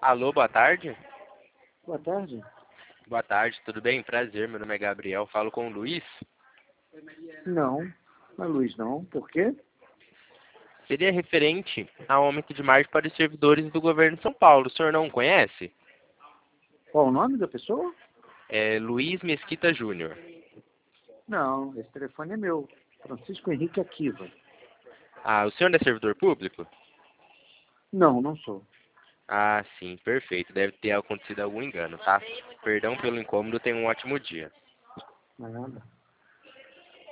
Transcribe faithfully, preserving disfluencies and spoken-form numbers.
Alô, boa tarde? Boa tarde. Boa tarde, tudo bem? Prazer, meu nome é Gabriel, falo com o Luiz. Não, não é Luiz não. Por quê? Seria referente ao aumento de margem para os servidores do governo de São Paulo. O senhor não o conhece? Qual o nome da pessoa? É Luiz Mesquita Júnior. Não, esse telefone é meu. Francisco Henrique Akiva. Ah, o senhor é servidor público? Não, não sou. Ah, sim, perfeito. Deve ter acontecido algum engano, tá? Perdão pelo incômodo, tenha um ótimo dia. Nada.